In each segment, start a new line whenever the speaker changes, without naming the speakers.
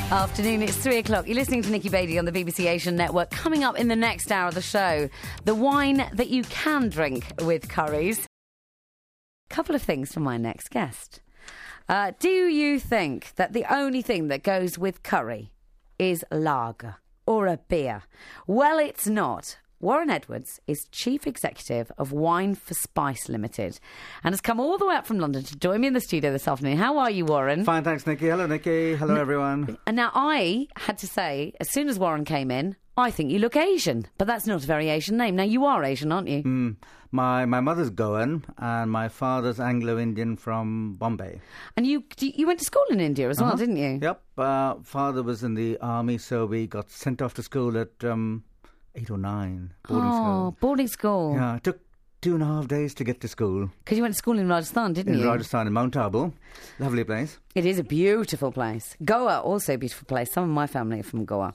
Afternoon, it's 3 o'clock. You're listening to Nikki Bailey on the BBC Asian Network. Coming up in the next hour of the show, the wine that you can drink with curries. Couple of things from my next guest. Do you think that the only thing that goes with curry is lager or a beer? Well, it's not. Warren Edwards is Chief Executive of Wine for Spice Limited and has come all the way up from London to join me in the studio this afternoon. How are you, Warren?
Fine, thanks, Nikki. Hello, Nikki. Hello, everyone.
And now I had to say, as soon as Warren came in, I think you look Asian, but that's not a very Asian name. Now, you are Asian, aren't you?
My mother's Goan and my father's Anglo-Indian from Bombay.
And you went to school in India as well, didn't you?
Yep. Father was in the army, so we got sent off to school at 8 or 9, boarding school.
Boarding school.
Yeah, it took 2.5 days to get to school.
Because you went to school in Rajasthan, didn't you?
In Rajasthan, in Mount Abu. Lovely place.
It is a beautiful place. Goa, also a beautiful place. Some of my family are from Goa.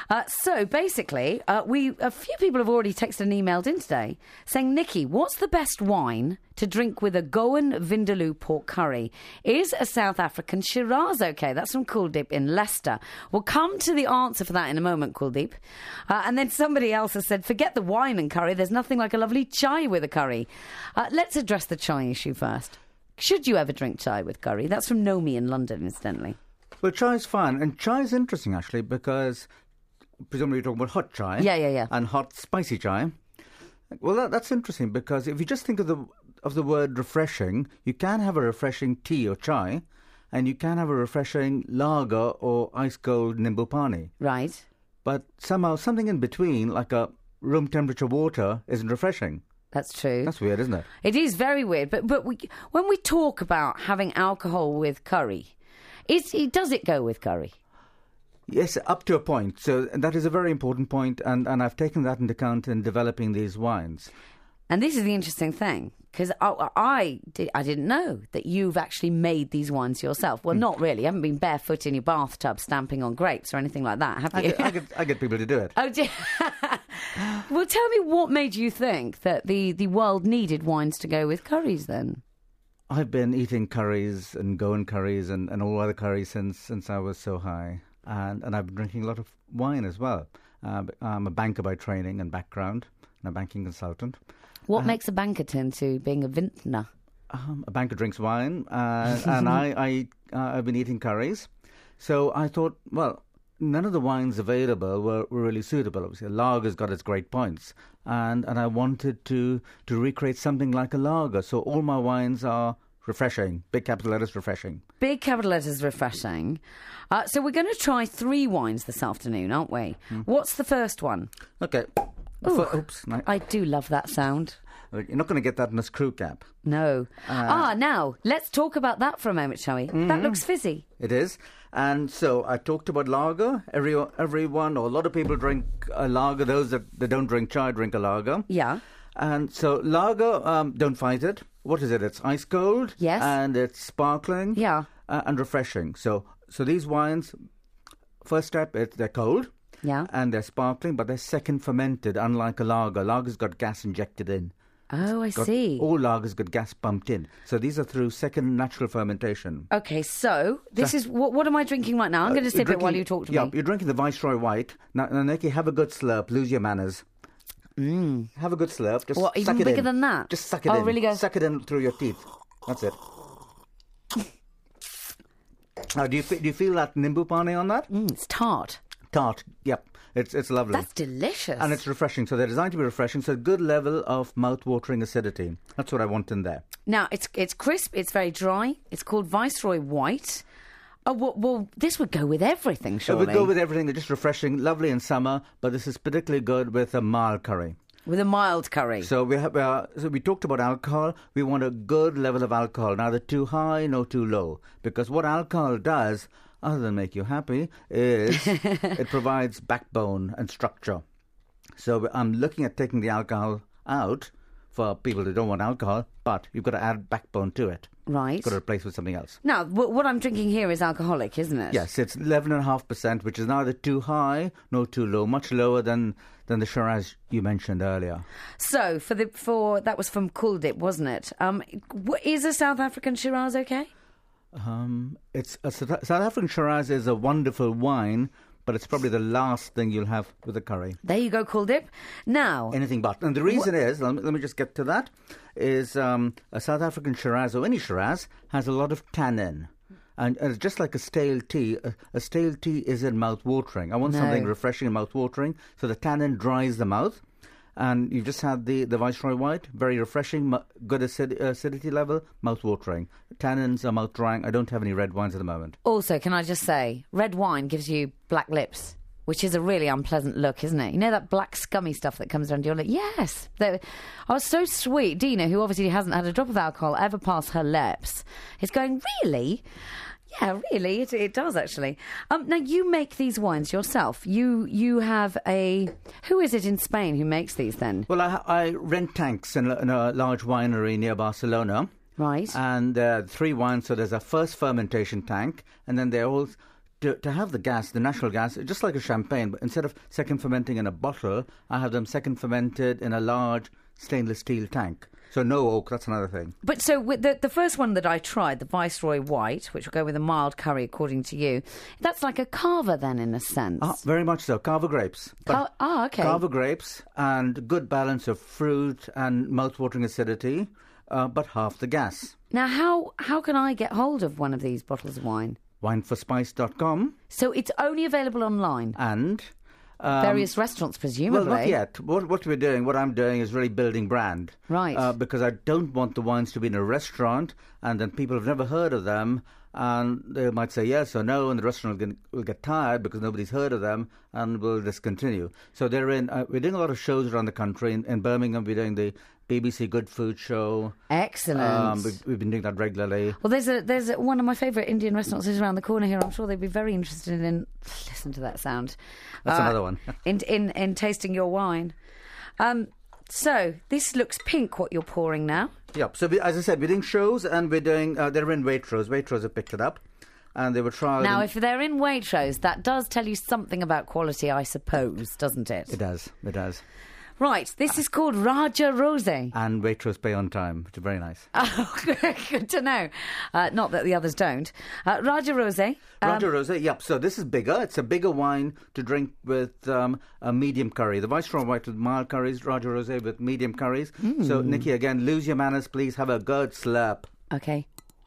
So basically, a few people have already texted and emailed in today saying, Nikki, what's the best wine to drink with a Goan Vindaloo pork curry? Is a South African Shiraz okay? That's from Kuldeep in Leicester. We'll come to the answer for that in a moment, Kuldeep. And then somebody else has said, forget the wine and curry. There's nothing like a lovely chai with a curry. Let's address the chai issue first. Should you ever drink chai with curry? That's from Nomi in London, incidentally.
Well, chai is fine. And chai is interesting, actually, because presumably you're talking about hot chai.
Yeah.
And hot, spicy chai. Well, that's interesting, because if you just think of the word refreshing, you can have a refreshing tea or chai, and you can have a refreshing lager or ice-cold nimbu pani.
Right.
But somehow something in between, like a room temperature water, isn't refreshing.
That's true.
That's weird, isn't it?
It is very weird. But when we talk about having alcohol with curry, does it go with curry?
Yes, up to a point. So that is a very important point, and I've taken that into account in developing these wines.
And this is the interesting thing, because I didn't know that you've actually made these wines yourself. Well, not really. You haven't been barefoot in your bathtub stamping on grapes or anything like that, have you?
I get people to do it.
Oh, dear. Well, tell me what made you think that the world needed wines to go with curries then?
I've been eating curries and Goan curries and all other curries since I was so high. And I've been drinking a lot of wine as well. I'm a banker by training and background, and a banking consultant.
What makes a banker turn to being a vintner?
A banker drinks wine, and I've been eating curries. So I thought, well, none of the wines available were really suitable. Obviously, a lager's got its great points, and I wanted to recreate something like a lager. So all my wines are refreshing. Big capital letters, refreshing.
Big capital letters, refreshing. So we're going to try 3 wines this afternoon, aren't we? What's the first one?
Okay. Oops. No.
I do love that sound.
You're not going to get that in a screw cap.
No. Now, let's talk about that for a moment, shall we? That looks fizzy.
It is. And so I talked about lager. Everyone, or a lot of people drink a lager. Those that don't drink chai drink a lager.
Yeah.
And so lager, don't fight it. What is it? It's ice cold.
Yes.
And it's sparkling.
Yeah.
And refreshing. So these wines, first step, they're cold.
Yeah.
And they're sparkling, but they're second fermented, unlike a lager. Lager's got gas injected in.
Oh, I see.
All lagers got gas pumped in. So these are through second natural fermentation.
Okay, so this is... What am I drinking right now? I'm going to sip it while you talk to me.
Yeah, you're drinking the Viceroy White. Now, Nikki, have a good slurp. Lose your manners. Have a good slurp. Just
what,
suck
even
it
bigger
in.
than that?
Just suck it in.
Oh, really go...
Suck it in through your teeth. That's it. Now, do you feel that nimbu pani on that?
it's tart.
Tart, yep. It's lovely.
That's delicious.
And it's refreshing. So they're designed to be refreshing. So a good level of mouth-watering acidity. That's what I want in there.
Now, it's crisp. It's very dry. It's called Viceroy White. Oh, well, this would go with everything, surely.
It would go with everything. They're just refreshing, lovely in summer. But this is particularly good with a mild curry.
With a mild curry.
So we talked about alcohol. We want a good level of alcohol. Neither too high nor too low. Because what alcohol does, other than make you happy, is it provides backbone and structure. So I'm looking at taking the alcohol out for people who don't want alcohol, but you've got to add backbone to it.
Right.
You've got to replace with something else.
Now, what I'm drinking here is alcoholic, isn't it?
Yes, it's 11.5%, which is neither too high nor too low, much lower than the Shiraz you mentioned earlier.
So, for that was from Kuldeep, wasn't it? Is a South African Shiraz okay?
It's a South African Shiraz is a wonderful wine, but it's probably the last thing you'll have with a curry.
There you go, Kuldip. Now,
Anything but. And the reason is, let me just get to that, is a South African Shiraz or any Shiraz has a lot of tannin. And it's just like a stale tea. A stale tea isn't mouth-watering. I want something refreshing and mouth-watering, so the tannin dries the mouth. And you've just had the Viceroy White, very refreshing, good acidity level, mouth-watering. Tannins are mouth-drying. I don't have any red wines at the moment.
also, can I just say, red wine gives you black lips, which is a really unpleasant look, isn't it? You know that black scummy stuff that comes around your lip? Yes. I was so sweet. Dina, who obviously hasn't had a drop of alcohol ever pass her lips, is going, really? Yeah, really, it does actually. Now, you make these wines yourself. You have a... Who is it in Spain who makes these then?
Well, I rent tanks in a large winery near Barcelona.
Right.
And 3 wines, so there's a first fermentation tank, and then they're all... To have the gas, the natural gas, just like a champagne, but instead of second fermenting in a bottle, I have them second fermented in a large stainless steel tank. So no oak, that's another thing.
But so with the first one that I tried, the Viceroy White, which will go with a mild curry according to you, that's like a carver then in a sense.
Very much so. Carver grapes. But
okay.
Carver grapes and good balance of fruit and mouth-watering acidity, but half the gas.
Now, how can I get hold of one of these bottles of wine?
Wineforspice.com.
So it's only available online?
And...
various restaurants, presumably.
Well, not yet. What I'm doing is really building brand.
Right.
Because I don't want the wines to be in a restaurant and then people have never heard of them and they might say yes or no and the restaurant will get tired because nobody's heard of them and will discontinue. So we're doing a lot of shows around the country. In Birmingham, we're doing the BBC Good Food Show.
Excellent.
We've been doing that regularly.
Well, there's one of my favourite Indian restaurants is around the corner here. I'm sure they'd be very interested in... Listen to that sound.
That's another one.
in tasting your wine. So, this looks pink, what you're pouring now.
Yep. So, as I said, we're doing shows and we're doing... they're in Waitrose. Waitrose have picked it up. And they were trialling...
Now, if they're in Waitrose, that does tell you something about quality, I suppose, doesn't it?
It does.
Right, this is called Raja Rosé.
And Waitrose pay on time, which is very nice.
Oh, good to know. Not that the others don't. Raja Rosé.
Raja Rosé, yep. So this is bigger. It's a bigger wine to drink with a medium curry. The Viceroy White with mild curries, Raja Rosé with medium curries. So, Nikki, again, lose your manners, please. Have a good slurp.
Okay.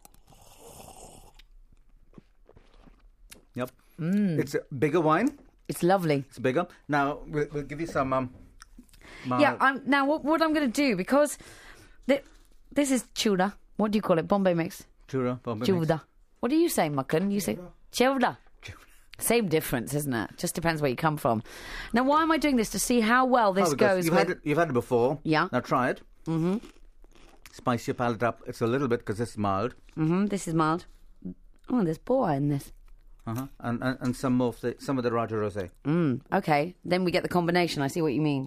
Yep. It's a bigger wine.
It's lovely.
It's bigger. Now, we'll give you some...
Yeah, now what I'm going to do, because this is chura. What do you call it? Bombay mix?
Chura, Bombay
mix.
Chura.
What do you say, Mukun? You say chura. Same difference, isn't it? Just depends where you come from. Now, why am I doing this? To see how well this goes with...
You've had it before.
Yeah.
Now try it.
Mm-hmm.
Spice your palate up. It's a little bit because this is mild.
Mm-hmm. This is mild. Oh, there's boa in this.
Uh-huh. And some of the Raja Rosé.
Okay. Then we get the combination. I see what you mean.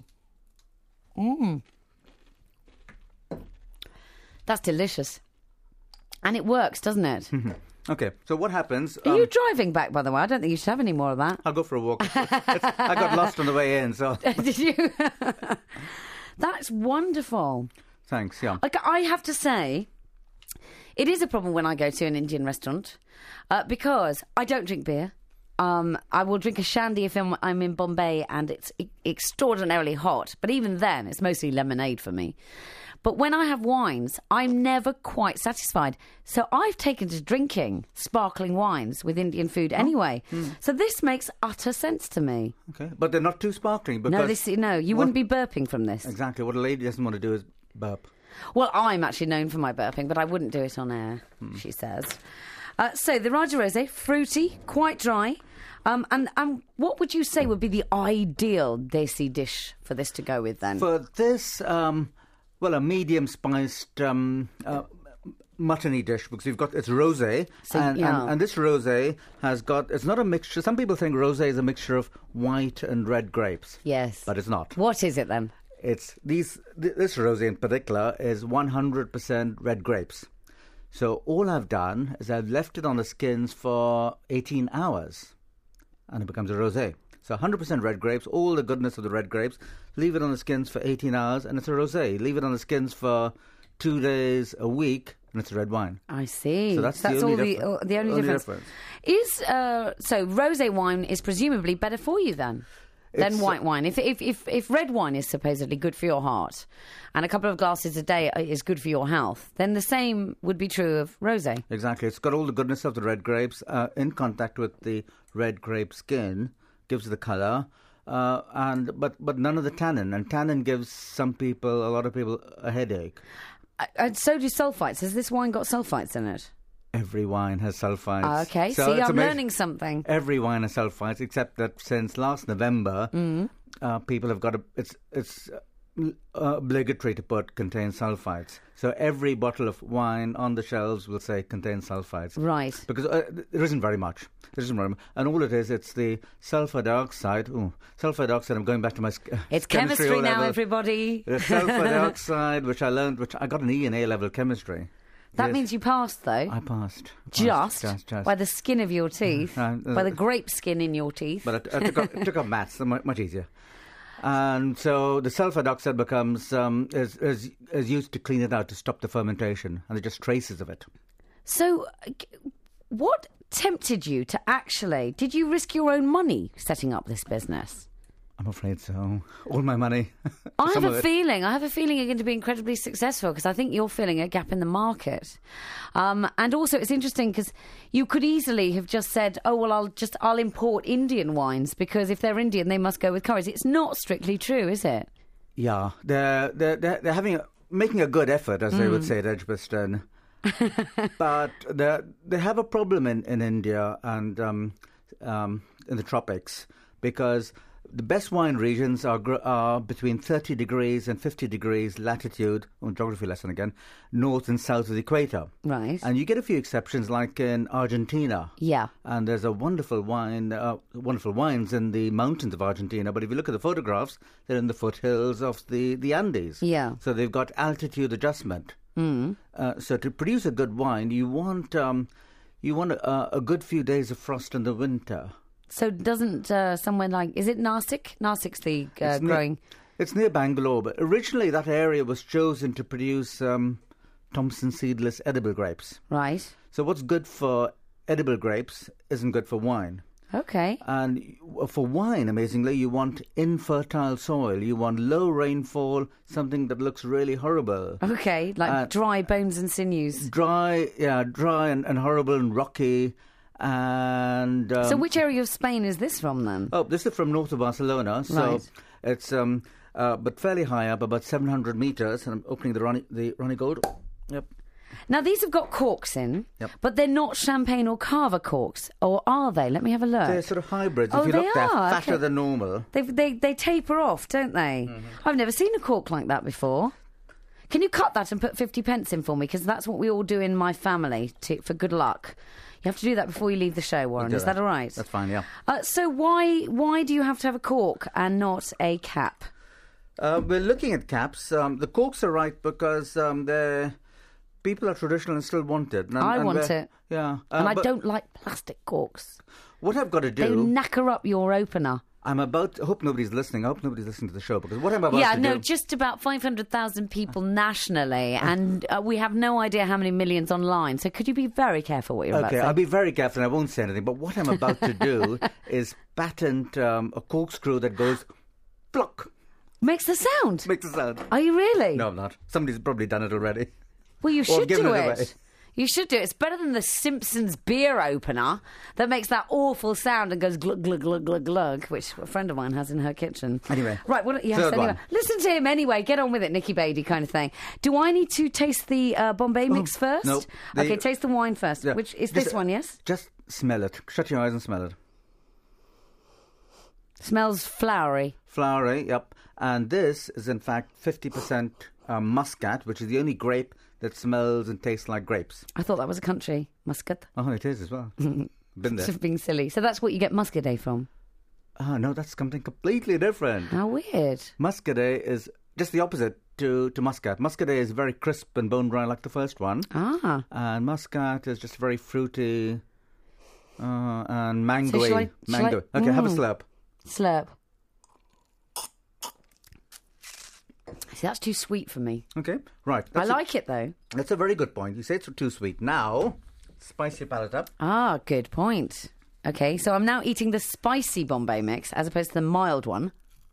That's delicious. And it works, doesn't it?
Okay, so what happens...
Are you driving back, by the way? I don't think you should have any more of that.
I'll go for a walk. I got lost on the way in, so...
Did you? That's wonderful.
Thanks, yeah.
I have to say, it is a problem when I go to an Indian restaurant because I don't drink beer. I will drink a shandy if I'm in Bombay and it's extraordinarily hot. But even then, it's mostly lemonade for me. But when I have wines, I'm never quite satisfied. So I've taken to drinking sparkling wines with Indian food anyway. So this makes utter sense to me.
Okay, but they're not too sparkling because...
You wouldn't be burping from this.
Exactly. What a lady doesn't want to do is burp.
Well, I'm actually known for my burping, but I wouldn't do it on air, she says. So the Raja Rosé, fruity, quite dry. And what would you say would be the ideal desi dish for this to go with then?
For this, a medium spiced muttony dish because it's rosé, and this rosé has got. It's not a mixture. Some people think rosé is a mixture of white and red grapes.
Yes,
but it's not.
What is it then?
It's this rosé in particular is 100% red grapes. So all I've done is I've left it on the skins for 18 hours. And it becomes a rosé. So 100% red grapes, all the goodness of the red grapes. Leave it on the skins for 18 hours, and it's a rosé. Leave it on the skins for 2 days, a week, and it's red wine.
I see.
So that's
all
the
the only difference. Is so rosé wine is presumably better for you then than white wine. If red wine is supposedly good for your heart, and a couple of glasses a day is good for your health, then the same would be true of rosé.
Exactly. It's got all the goodness of the red grapes in contact with the red grape skin, gives the colour, but none of the tannin. And tannin gives a lot of people, a headache.
And so do sulfites. Has this wine got sulfites in it?
Every wine has sulfites.
Okay,
so
see, I'm
amazing.
learning something.
Every wine has sulfites, except that since last November, people have got it's obligatory to put contains sulfites. So every bottle of wine on the shelves will say contains sulfites.
Right.
Because there isn't very much. And all it is, it's the sulfur dioxide. Sulfur dioxide, I'm going back to my
It's chemistry now, everybody.
The sulfur dioxide, which I got an E in A-level chemistry.
That means you passed, though.
I passed.
Just by the skin of your teeth, by the grape skin in your teeth.
But I took up maths, much easier. And so the sulfur dioxide becomes is used to clean it out, to stop the fermentation, and they're just traces of it.
So, what tempted you to actually? Did you risk your own money setting up this business?
I'm afraid so. All my money.
I have a feeling you're going to be incredibly successful, because I think you're filling a gap in the market. And also, it's interesting because you could easily have just said, "Oh well, I'll import Indian wines, because if they're Indian, they must go with curries." It's not strictly true, is it?
Yeah, they're making a good effort, as they would say at Edgbaston. But they have a problem in India and in the tropics, because the best wine regions are between 30 degrees and 50 degrees latitude, geography lesson again, north and south of the equator.
Right.
And you get a few exceptions, like in Argentina.
Yeah.
And there's a wonderful wines in the mountains of Argentina, but if you look at the photographs, they're in the foothills of the Andes.
Yeah.
So they've got altitude adjustment. So to produce a good wine, you want a good few days of frost in the winter.
So doesn't somewhere like... Is it Nasik? Nasik's the growing...
It's near Bangalore, but originally that area was chosen to produce Thompson seedless edible grapes.
Right.
So what's good for edible grapes isn't good for wine.
Okay.
And for wine, amazingly, you want infertile soil. You want low rainfall, something that looks really horrible.
Okay, like dry bones and sinews.
Dry and horrible and rocky. And
so which area of Spain is this from then?
Oh, this is from north of Barcelona. So
right.
It's but fairly high up, about 700 metres. And I'm opening the Ronnie Gold. Yep.
Now these have got corks in,
yep.
But they're not champagne or cava corks, or are they? Let me have a look.
They're sort of hybrids.
Oh,
if you
they
look, they're fatter
okay.
than normal.
They taper off, don't they? Mm-hmm. I've never seen a cork like that before. Can you cut that and put 50 pence in for me? Because that's what we all do in my family for good luck. You have to do that before you leave the show, Warren. Is that all right?
That's fine, yeah.
So why do you have to have a cork and not a cap?
We're looking at caps. The corks are right because people are traditional and still want it.
I want it.
Yeah.
And I don't like plastic corks.
What I've got to do...
They knacker up your opener.
I hope nobody's listening. I hope nobody's listening to the show, because what I'm about to do...
Yeah, no, just about 500,000 people nationally, and we have no idea how many millions online. So could you be very careful what you're about to say?
Okay, I'll be very careful and I won't say anything. But what I'm about to do is patent a corkscrew that goes pluck.
Makes the sound?
Makes the sound.
Are you really?
No, I'm not. Somebody's probably done it already.
Well, you should do it.
Away.
You should do it. It's better than the Simpsons beer opener that makes that awful sound and goes glug, glug, glug, glug, glug, which a friend of mine has in her kitchen.
Anyway.
Right, listen to him anyway. Get on with it, Nicky Beatty kind of thing. Do I need to taste the Bombay mix first?
No.
Okay, taste the wine first. Yeah. Which is this one, yes?
Just smell it. Shut your eyes and smell it.
Smells flowery.
Flowery, yep. And this is, in fact, 50% Muscat, which is the only grape that smells and tastes like grapes.
I thought that was a country, Muscat.
Oh, it is as well. Been there.
Just being silly. So that's what you get Muscadet from?
No, that's something completely different.
How weird.
Muscadet is just the opposite to Muscat. Muscadet is very crisp and bone dry like the first one.
Ah.
And Muscat is just very fruity and mangoey.
So
Okay, have a slurp.
Slurp. See, that's too sweet for me.
Okay, right.
I like it, though.
That's a very good point. You say it's too sweet. Now, spice your palate up.
Ah, good point. Okay, so I'm now eating the spicy Bombay mix as opposed to the mild one.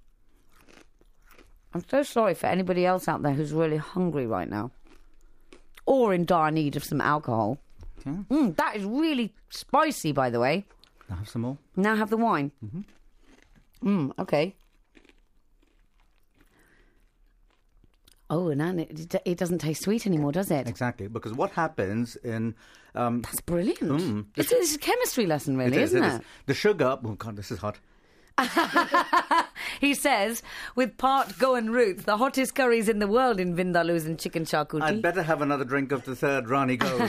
I'm so sorry for anybody else out there who's really hungry right now. Or in dire need of some alcohol.
Okay.
That is really spicy, by the way.
Now have some more.
Now have the wine. Okay. Oh, and it doesn't taste sweet anymore, does it?
Exactly, because what happens in...
That's brilliant. This is a chemistry lesson, really, isn't it?
The sugar... Oh, God, this is hot.
He says, with part Goan roots, the hottest curries in the world in vindalus and chicken charcuterie.
I'd better have another drink of the third Rani Gold.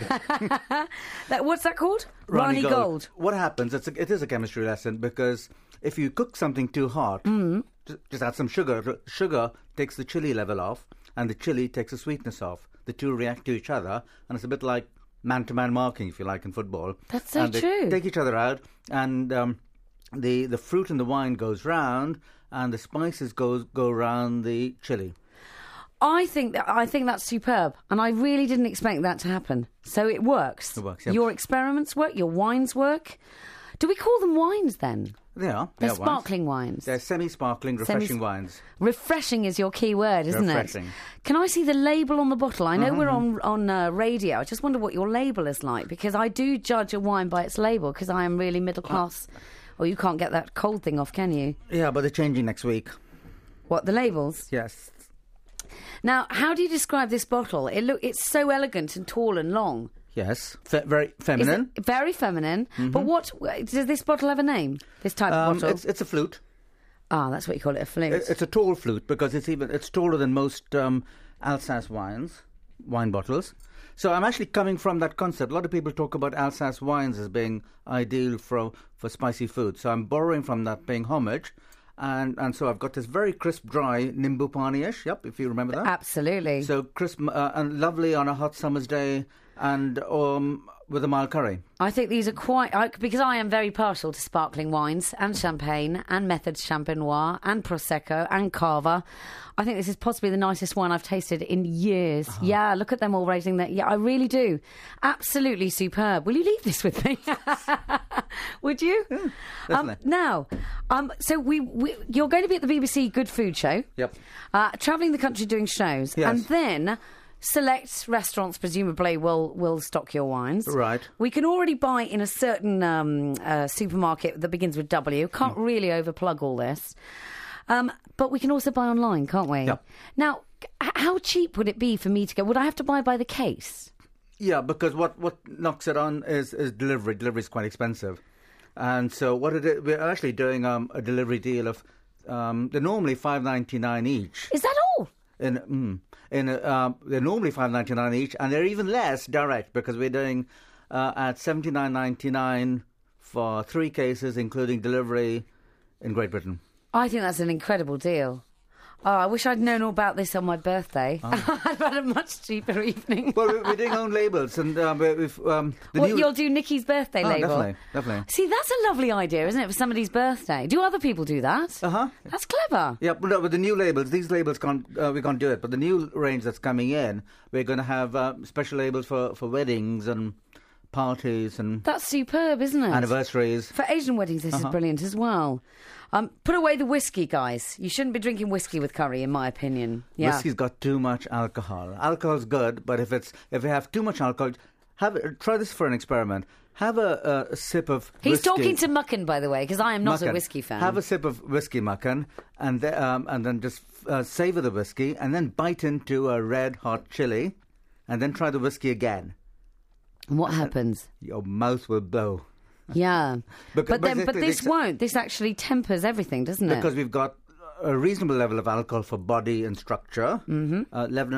What's that called?
Rani
Gold.
What happens, it is a chemistry lesson, because if you cook something too hot, just add some sugar. Sugar takes the chili level off, and the chili takes the sweetness off. The two react to each other, and it's a bit like man-to-man marking, if you like, in football.
That's so
true.
true.
Take each other out, and the fruit and the wine goes round, and the spices go round the chili.
I think that's superb, and I really didn't expect that to happen. So it works.
It works, yeah.
Your experiments work, your wines work. Do we call them wines then?
They are.
They're
wines.
sparkling wines.
They're semi-sparkling, refreshing wines.
Refreshing is your key word, isn't
Refreshing.
it? Can I see the label on the bottle? I know we're on radio. I just wonder what your label is like, because I do judge a wine by its label, because I am really middle class. Or you can't get that cold thing off, can you?
Yeah, but they're changing next week.
What, the labels?
Yes.
Now, how do you describe this bottle? It's so elegant and tall and long.
Yes, very feminine.
Very feminine. But does this bottle have a name? This type of bottle?
It's a flute.
Ah, that's what you call it, a flute.
It's a tall flute because it's taller than most Alsace wine bottles. So I'm actually coming from that concept. A lot of people talk about Alsace wines as being ideal for spicy food. So I'm borrowing from that, paying homage. And so I've got this very crisp, dry Nimbu Pani-ish, if you remember that.
Absolutely.
So crisp and lovely on a hot summer's day, and with a mild curry.
I think these are because I am very partial to sparkling wines and champagne and Methods Champenois and Prosecco and Cava. I think this is possibly the nicest wine I've tasted in years. Yeah, look at them all raising that. Yeah, I really do. Absolutely superb. Will you leave this with me? Would you?
Yeah, definitely.
Now, so you're going to be at the BBC Good Food Show.
Yep.
Travelling the country doing shows.
Yes.
And then select restaurants presumably will stock your wines.
Right.
We can already buy in a certain supermarket that begins with W. Can't really overplug all this. But we can also buy online, can't we?
Yep.
Now, how cheap would it be for me to go? Would I have to buy by the case?
Yeah, because what knocks it on is delivery. Delivery is quite expensive. And so we're actually doing a delivery deal of they're normally $5.99 each.
Is that all?
They're normally $5.99 each, and they're even less direct because we're doing at $79.99 for 3 cases, including delivery in Great Britain.
I think that's an incredible deal. Oh, I wish I'd known all about this on my birthday. I've had a much cheaper evening.
Well, we're doing own labels, and
you'll do Nikki's birthday label?
Definitely.
See, that's a lovely idea, isn't it, for somebody's birthday? Do other people do that? That's clever.
Yeah, but no, with the new labels, these labels we can't do it. But the new range that's coming in, we're going to have special labels for weddings and parties and...
That's superb, isn't it?
Anniversaries.
For Asian weddings, this is brilliant as well. Put away the whiskey, guys. You shouldn't be drinking whiskey with curry, in my opinion. Yeah.
Whiskey's got too much alcohol. Alcohol's good, but if you have too much alcohol, try this for an experiment. Have a sip of whiskey.
He's talking to Mucken, by the way, because I am not a whiskey fan.
Have a sip of whiskey, Mucken, and then just savour the whiskey, and then bite into a red hot chili, and then try the whiskey again.
And what happens?
Your mouth will blow.
Yeah. but this won't. This actually tempers everything, doesn't it?
Because we've got a reasonable level of alcohol for body and structure, 11.5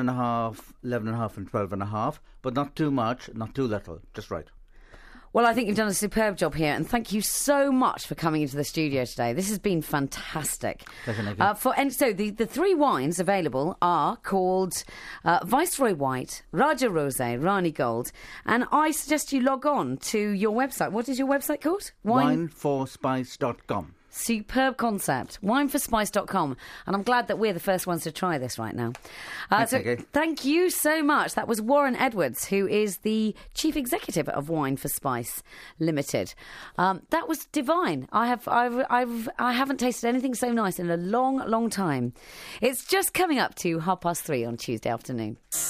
and 12.5, but not too much, not too little, just right.
Well, I think you've done a superb job here, and thank you so much for coming into the studio today. This has been fantastic.
Definitely.
So the 3 wines available are called Viceroy White, Raja Rosé, Rani Gold, and I suggest you log on to your website. What is your website called?
Wineforspice.com.
Superb concept. Wineforspice.com. And I'm glad that we're the first ones to try this right now. Thank you so much. That was Warren Edwards, who is the Chief Executive of Wine for Spice Limited. That was divine. I haven't tasted anything so nice in a long, long time. It's just coming up to 3:30 on Tuesday afternoon.